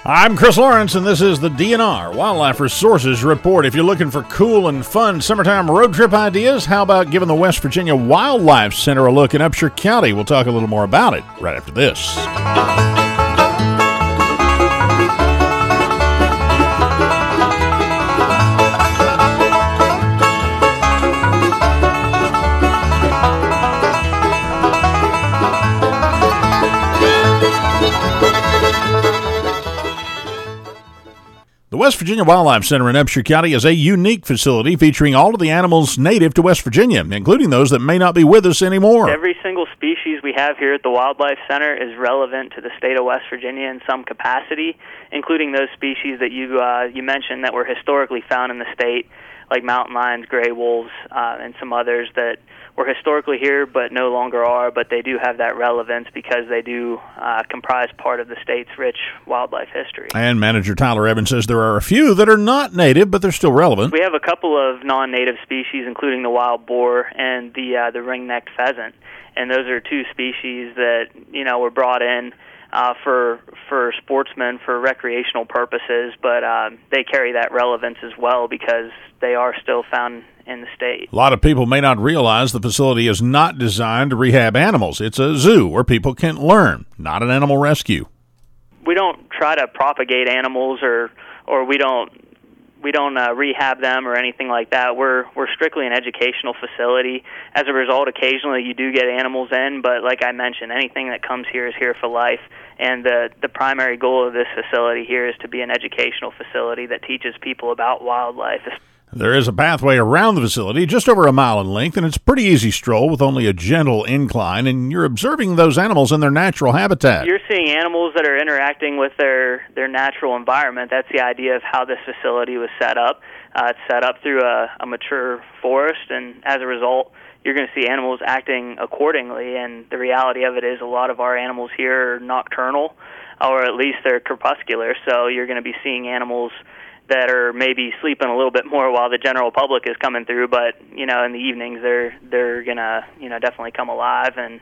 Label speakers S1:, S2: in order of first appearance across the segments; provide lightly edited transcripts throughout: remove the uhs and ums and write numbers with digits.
S1: I'm Chris Lawrence, and this is the DNR Wildlife Resources Report. If you're looking for cool and fun summertime road trip ideas, how about giving the West Virginia Wildlife Center a look in Upshur County? We'll talk a little more about it right after this. The West Virginia Wildlife Center in Upshur County is a unique facility featuring all of the animals native to West Virginia, including those that may not be with us anymore.
S2: Every single species we have here at the Wildlife Center is relevant to the state of West Virginia in some capacity, including those species that you mentioned that were historically found in the state, like mountain lions, gray wolves, and some others that were historically here but no longer are, but they do have that relevance because they do comprise part of the state's rich wildlife history. And
S1: Manager Tyler Evans says there are a few that are not native, but they're still relevant.
S2: We have a couple of non-native species, including the wild boar and the ring-necked pheasant, and those are two species that were brought in for sportsmen, for recreational purposes, but they carry that relevance as well because they are still found in the state.
S1: A lot of people may not realize the facility is not designed to rehab animals. It's a zoo where people can learn, not an animal rescue.
S2: We don't try to propagate animals or we don't rehab them or anything like that. We're strictly an educational facility. As a result, occasionally you do get animals in, but like I mentioned, anything that comes here is here for life. And the primary goal of this facility here is to be an educational facility that teaches people about wildlife.
S1: There is a pathway around the facility, just over a mile in length, and it's a pretty easy stroll with only a gentle incline, and you're observing those animals in their natural habitat.
S2: You're seeing animals that are interacting with their natural environment. That's the idea of how this facility was set up. It's set up through a mature forest, and as a result, you're going to see animals acting accordingly, and the reality of it is a lot of our animals here are nocturnal, or at least they're crepuscular, so you're going to be seeing animals that are maybe sleeping a little bit more while the general public is coming through, but in the evenings they're gonna definitely come alive, and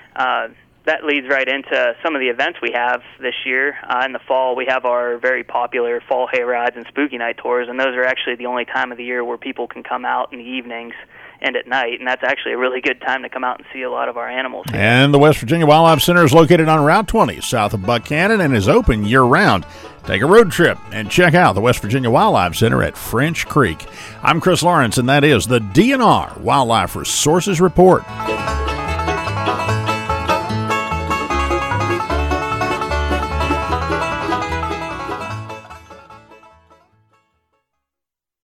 S2: that leads right into some of the events we have this year. In the fall, we have our very popular fall hay rides and spooky night tours, and those are actually the only time of the year where people can come out in the evenings and at night, and that's actually a really good time to come out and see a lot of our animals here.
S1: And the West Virginia Wildlife Center is located on Route 20 south of Buckhannon and is open year-round. Take a road trip and check out the West Virginia Wildlife Center at French Creek. I'm Chris Lawrence, and that is the DNR Wildlife Resources Report.